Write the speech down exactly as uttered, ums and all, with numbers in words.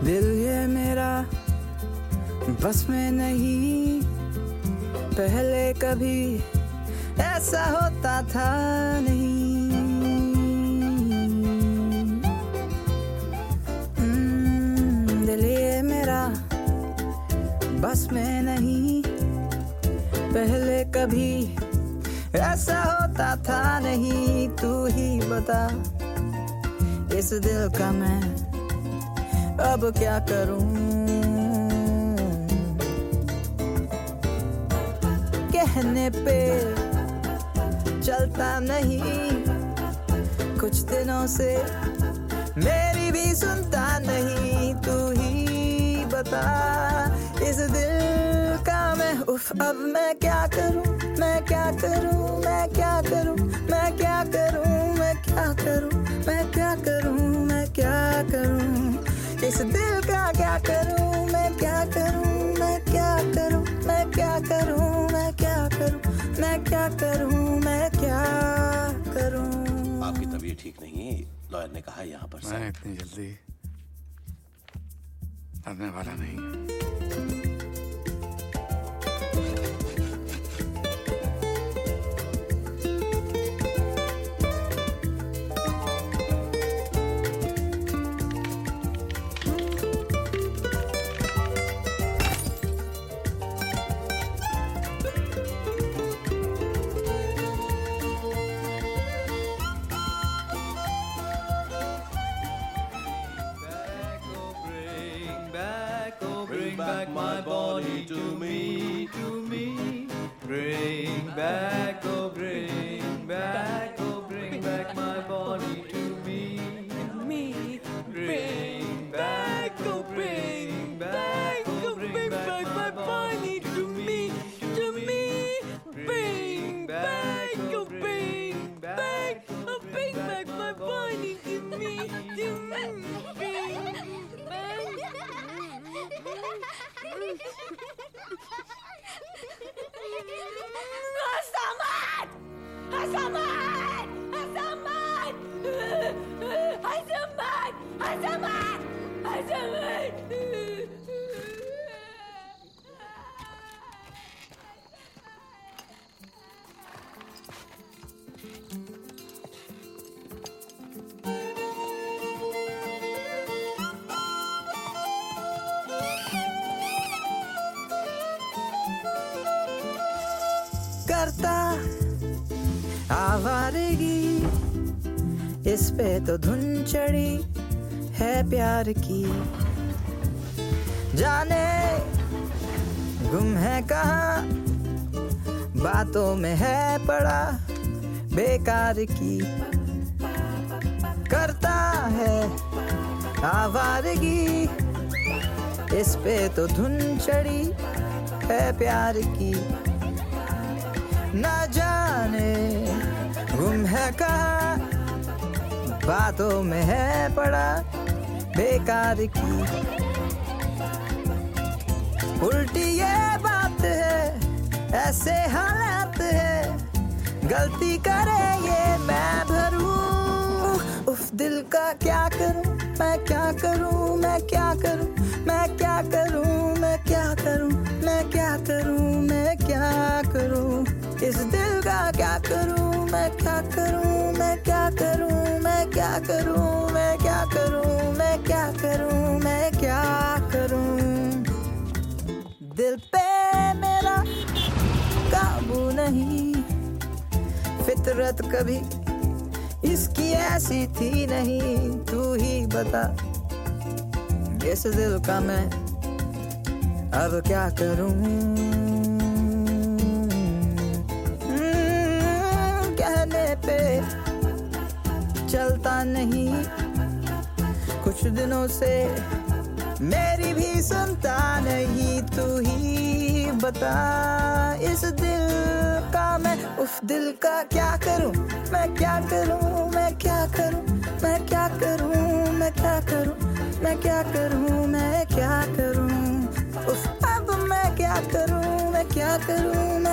दिल ये मेरा बस में नहीं, पहले कभी ऐसा होता था नहीं। दिल ये मेरा बस में नहीं, पहले कभी ऐसा होता था नहीं। तू ही बता इस दिल का मैं अब क्या करूं। कहने पे चलता नहीं, कुछ दिनों से मेरी भी सुनता नहीं। तू ही बता इस दिल का मैं उफ अब मैं क्या करूं, मैं क्या करूं, मैं क्या करूं, मैं क्या करूं, मैं क्या करूं, मैं क्या करूं, मैं क्या करूं इस दिल का क्या करूं, मैं क्या करूं, मैं क्या करूं, मैं क्या करूं, मैं क्या करूं, मैं क्या करूं, मैं क्या करूं। आपकी तबीयत ठीक नहीं है, लॉयर ने कहा यहाँ पर। मैं इतनी जल्दी मरने वाला नहीं। Back my body to me, to me. Bring back, oh bring back, oh bring back my body to me, me. Bring back, oh bring back, oh bring back my body to me, to me. Bring back, oh bring back, oh bring back my body to me, to me. Hasamat! Hasamat! Hasamat! Hasamat! Hasamat! Hasamat! करता आवारगी, इस पे तो धुन चढ़ी है प्यार की। जाने गुम है कहाँ, बातों में है पड़ा बेकार की। करता है आवारगी, इस पे तो धुन चढ़ी है प्यार की। ना जाने गुम है कहाँ, बातों में है पड़ा बेकार की। उल्टी ये बात है, ऐसे हालात है, गलती करे ये मैं भरूं। उफ दिल का क्या करूं, मैं क्या करूं, मैं क्या करूं, मैं क्या करूं, मैं क्या करूं, मैं क्या करूं, मैं क्या करूं इस दिल का क्या करूं, मैं क्या करूं, मैं क्या करूं, मैं क्या करूं, मैं क्या करूं, मैं क्या करूं, मैं क्या करूं। दिल पे मेरा काबू नहीं, फितरत कभी इसकी ऐसी थी नहीं। तू ही बता इस दिल का मैं अब क्या करूं। कहने पे चलता नहीं, कुछ दिनों से मेरी भी सुनता नहीं। तू ही बता इस दिल का मैं उस दिल का क्या करूं, मैं क्या करूं, मैं क्या करूं, मैं क्या करूं, मैं क्या करूं, मैं क्या करूं, मैं क्या करूं उफ अब मैं क्या करूं, मैं क्या करूं,